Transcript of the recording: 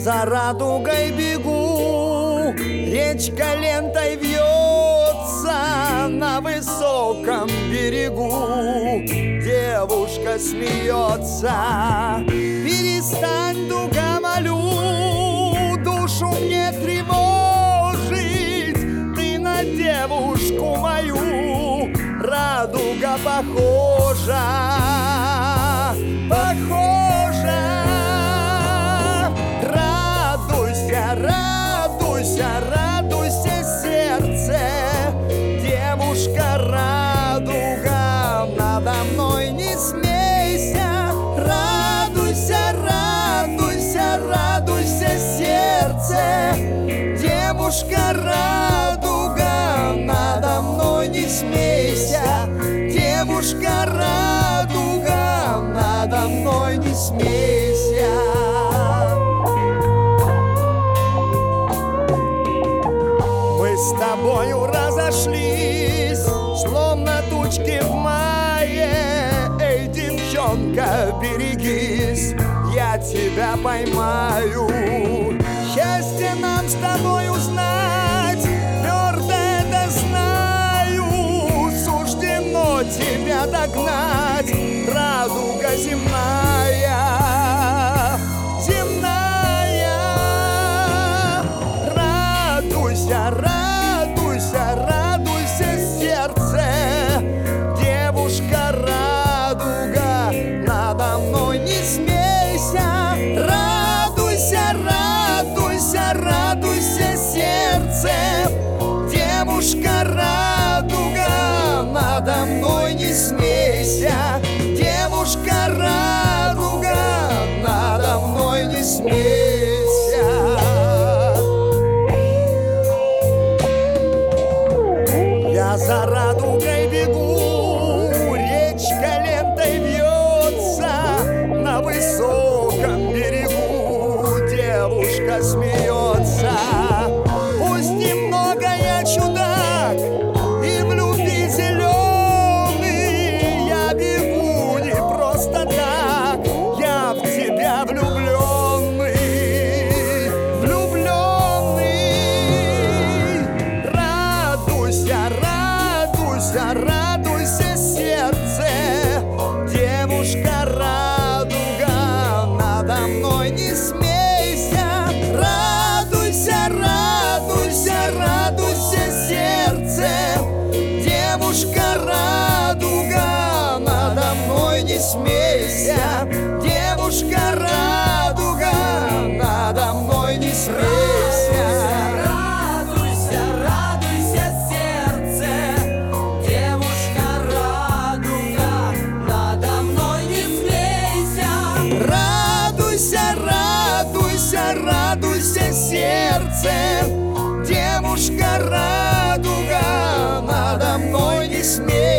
за радугой бегу, речка лентой вьется на высоком берегу. Девушка смеется: перестань, дуга, молю, душу мне тревожить. Ты на девушку мою, радуга, похожа, похожа. Радуйся, радуйся, радуйся, сердце, девушка, радуга, надо мной не смейся. Радуйся, радуйся, радуйся, сердце, девушка, радуга, надо мной не смейся. Девушка, радуга, надо мной не смейся. Мы с тобою разошлись, словно тучки в мае. Эй, девчонка, берегись, я тебя поймаю. Счастье нам с тобой узнать, твердо это знаю. Суждено тебя догнать, радуга земная, земная. Радуйся, радуйся, радуйся, сердце, девушка, радуга, надо мной не смейся. Радуйся, радуйся, радуйся, сердце, девушка, радуга, надо мной не смейся. Девушка, радуга, надо мной не смейся. Я за радугой бегу, речка лентой вьется на высоком берегу. Девушка смеется: пусть немного я чудак и в любви зеленый, я бегу не просто так, я в тебя влюбленный, влюбленный. Радуйся, радуйся, радуйся, сердце, девушка, радуга, надо мной не смейся. Радуйся, радуйся, радуйся, сердце, девушка, радуга, надо мной не смейся. Девушка, радуга, надо мной не смейся. Радуйся, радуйся, сердце, девушка, радуга, надо мной не смейся. Радуйся, радуйся, радуйся, сердце, девушка, радуга, надо мной не смейся.